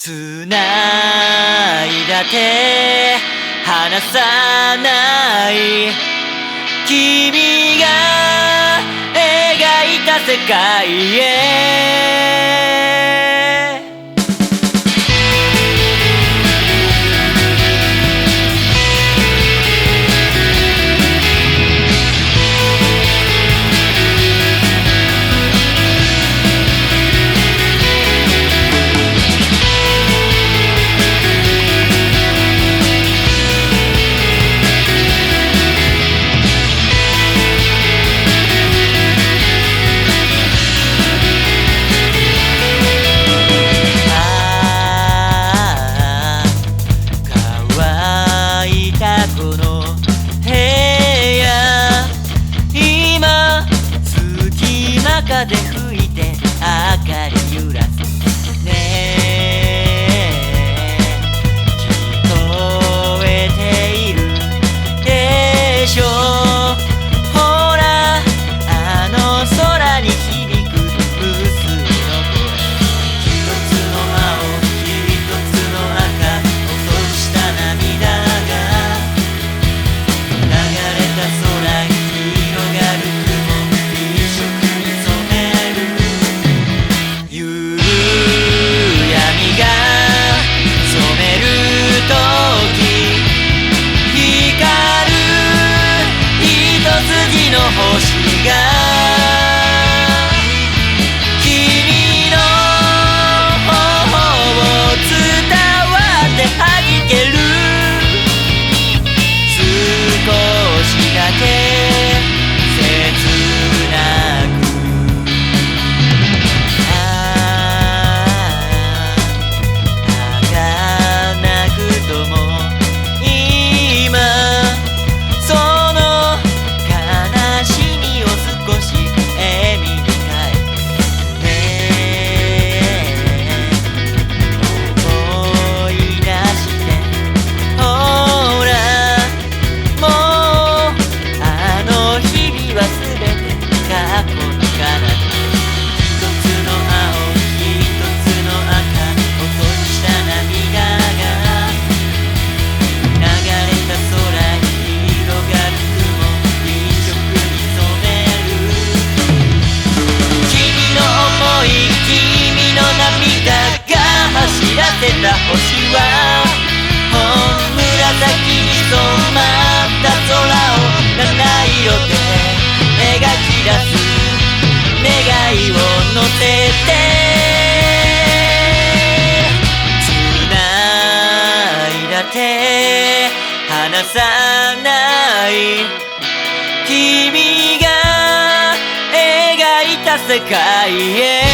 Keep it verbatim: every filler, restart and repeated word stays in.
つないだ手離さない君が描いた世界へで吹いて明かり揺らすねえ聞こえているでしょほらあの空に響く無数の声一つの青一つの赤落とした涙が流れた空広がるの星が君の頬を伝わって弾ける少しだけ切なくああ儚くとも今星は本紫に染まった空を七色で描き出す願いを乗せてつないだ手離さない君が描いた世界へ